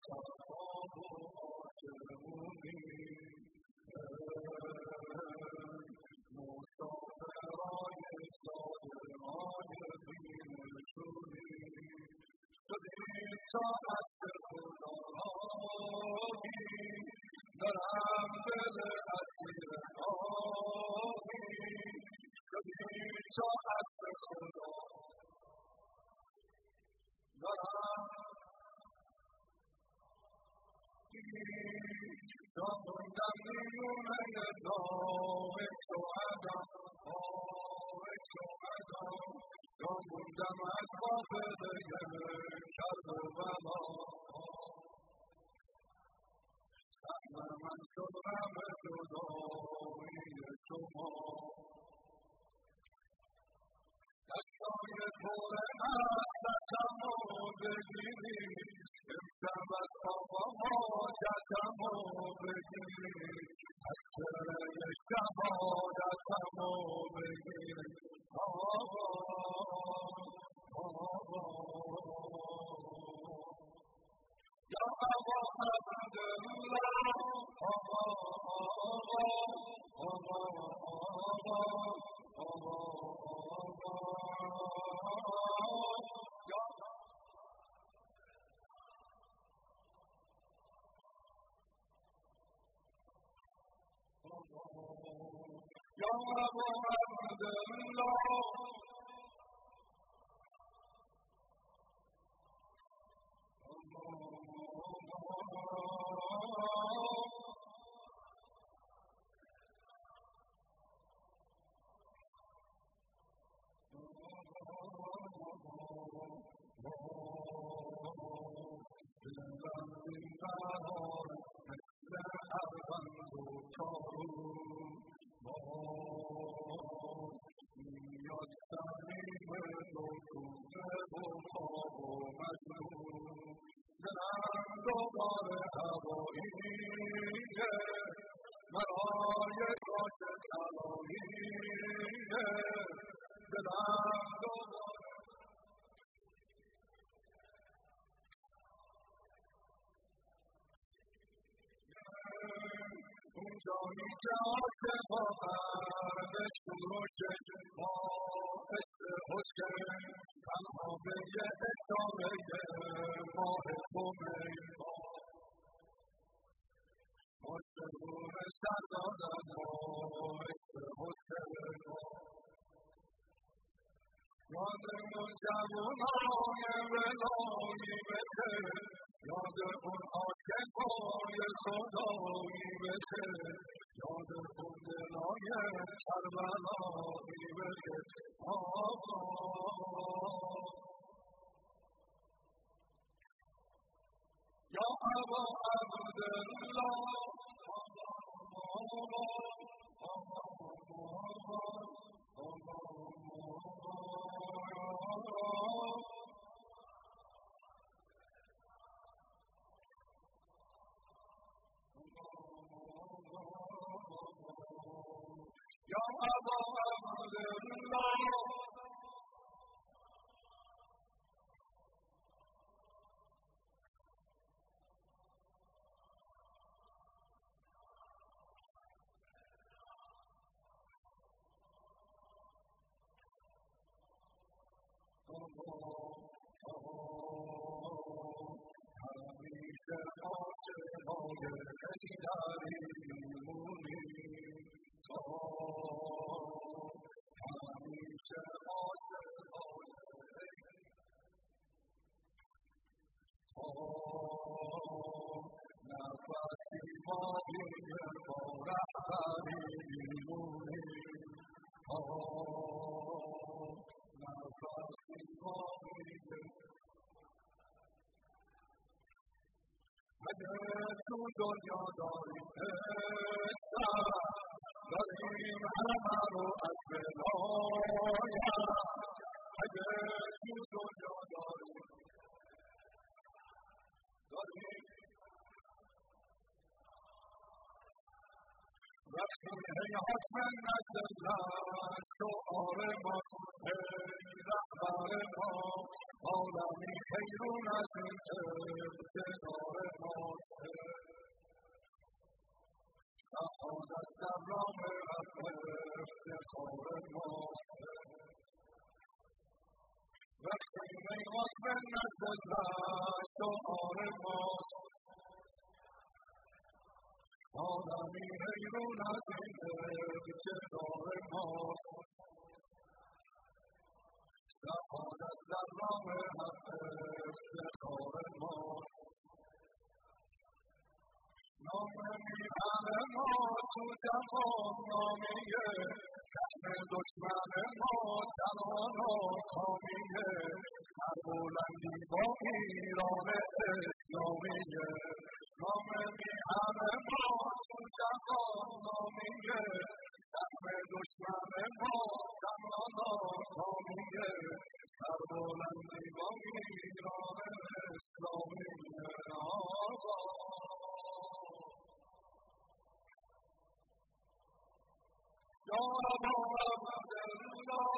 شتاب و آسمونی مسافرای صادقان بی‌نشونی شدیم تا عطر خدایی درم دل اسیر آبی شدیم تا عطر خدایی درم تا موندم میونه داغ شهدا تا موندم از واقعه کربلا سهم من شد غم جدایی شما دستای پر حسرتمو بگیری امشب از آقا حاجتمو بگیری از کرای شهادتمو بگیری آقا یا آقا عبدالله آقا یا ابا عبدالله دوباره هواییه مرای کاش طلاییه دلم دوباره اون جایی که عاشقا قلبشون روشه با عشق حسین تنها به یه اشاره ماه خمینی عاشقون سر دادن با عشق حسین یاد اون جوانای ولایی بشه یاد اون عاشقای خدایی بشه یاد اون دلای کربلایی بشه آقا یا ابا عبدالله یا ابا عبدالله همیشه عاشقای حیدری میمونی همیشه عاشقای نفسی باقی با رهبری میمونی نفسی باقی اگه تو دنیا داریم داریم همه رو از ولایت اگه تو دنیا داریم وقتی هیهات منت دلت شعار ما ای رهبر ما عالمی حیرون از این ابتدار ماست شهادت در راه حق افتخار ماست وقتی هیهات منت دلت شعار ماست عالمی حیرون از این ابتدار ماست شهادت در راه حق افتخار ماست نام میهن ما تو جهان نامیه سهم دشمن ما زنان و کامیه سربلندی با ایران اسلامیه نام میهن ما تو جهان نامیه سهم دشمن ما زنان و کامیه سربلندی با ایران اسلامیه یا محمد الله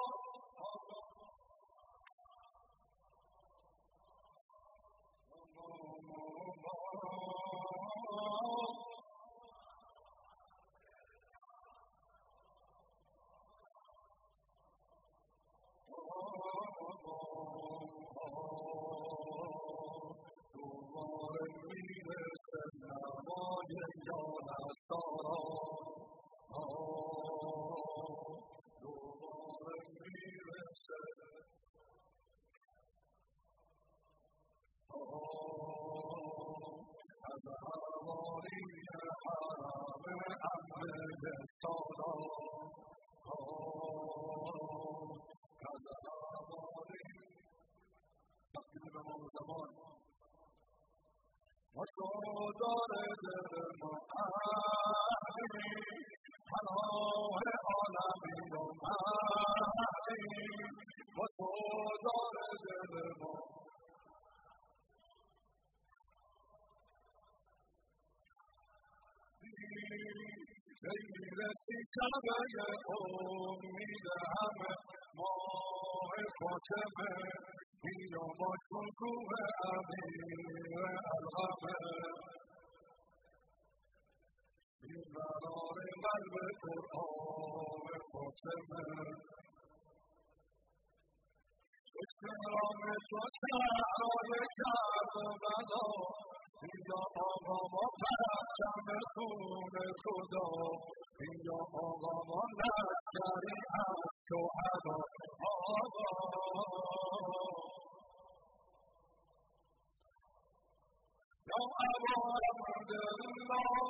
دوباره میرسه نمای یاد از داران دوباره میرسه از حوالی حرم امر سالان از حوالی تقدیم به ما زمان ما شدار دل ما اهلی پناه عالمی و مهدی ما شدار دل ما میرسی کعبه امید همه ماه فاطمه بیا ما چون کوه امیر الغمه این قرار قلب قرآن فاطمه اکرام تو صحرای کربلا بیا آقا ما پرچم خون خدا بیا آقا ما لشکری از شهدا آقا یا ابا عبدالله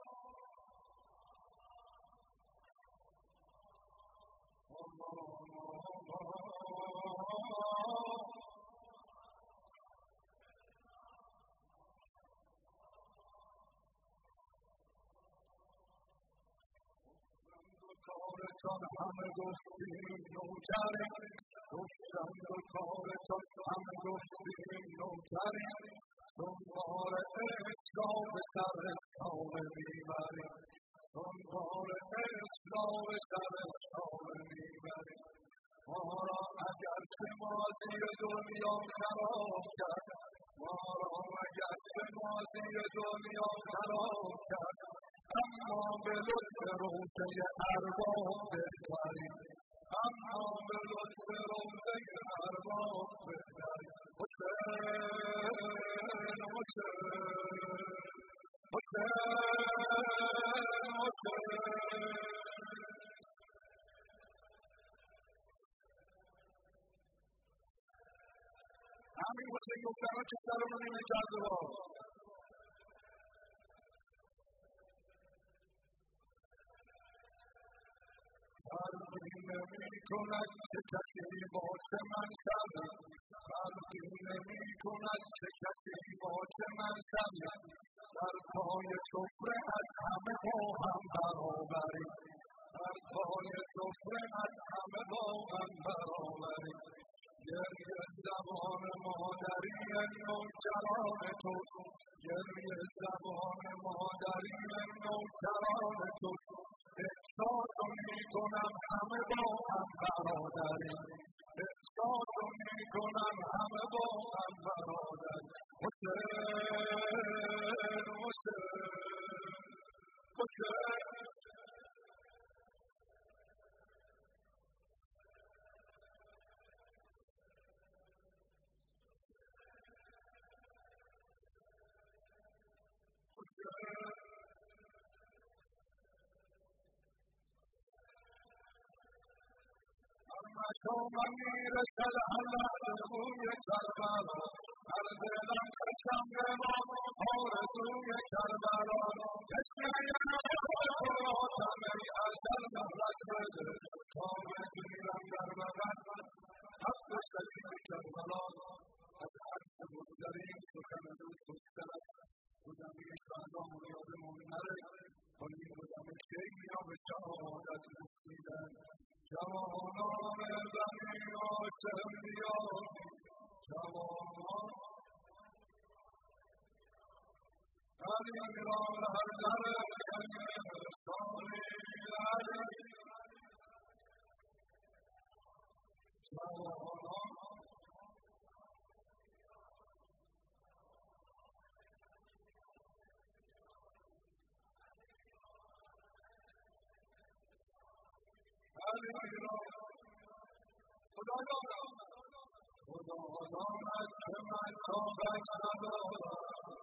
کارتان همه گفتیم نوکریم گفتم دو کارتان همه گفتیم نوکریم چون بار اسلام سر کامه میبریم چون بار اسلام سر کامه میبریم ما را اگر که ماضی دنیا خراب کرد ما را اگر که ماضی دنیا خراب کرد اما به لطف روزه ارباب بهتریم اما به لطف روزه ارباب بهتریم حسین همین حسین گفتن که سرمون اینه کرده با فرقی نمی کند که کسی با چه منصبی فرقی نمی کند که کسی با چه منصبی در پای سفره از همه با هم برابریم در پای سفره از همه با هم برابریم گریه زبان مادری نوکران تو گریه زبان مادری نوکران تو میکنم همه با هم برادریم، احساس میکنم همه با هم برادریم. حسین حسین تو من میرسد علت روی کربلا، هر دلم خشم به من آرزوی کربلا. تشنه خراسان ای ازل مهلت بده، تا بگیرم در بغل حق شهید کربلا. از هر چه بگذریم سخن دوست گفتن است، بودمی شهدام یادمون نره، کنیم بودم خیلی ها به شهادت رسیدن. جوانان بنی هاشم بیایید، جوانان علی را هر در ثانی علی، جوانان علی را خدا داند که من طاقت ندارم.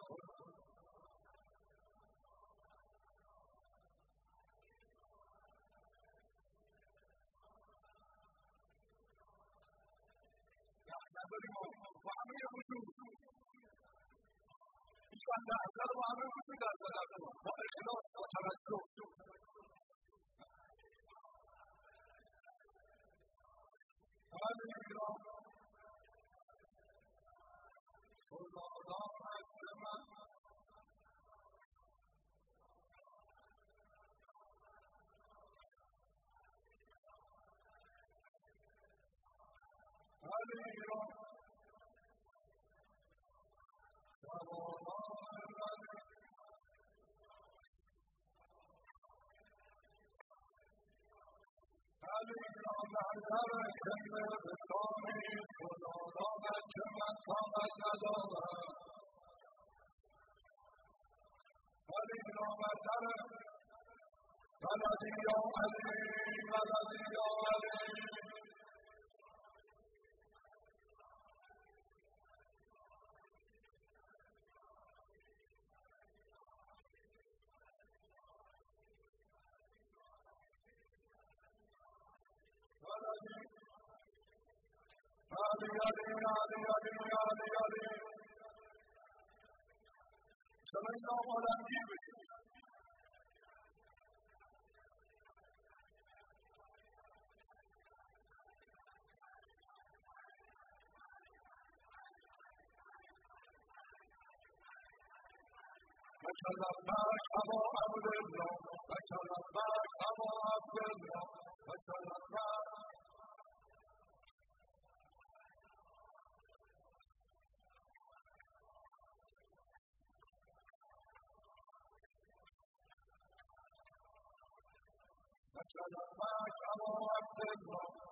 نداریم با همه وجود این چند لحظه رو با همه وجود در نظر با اخلاص با توجه علی را خدا داند که من علی را جوانان علی علی را لحظر کنه بسانی، خدا داند که من طاقت ندارم. علی را لحظر بلدی یا علی، بلدی یا علی، علی علی علی علی علی علی چرا این نام آدمگیر بشید؟ وکلمک ابا عبدالله، وکلمک ابا عبدالله، وکلمک وکلمک ابا عبدالله،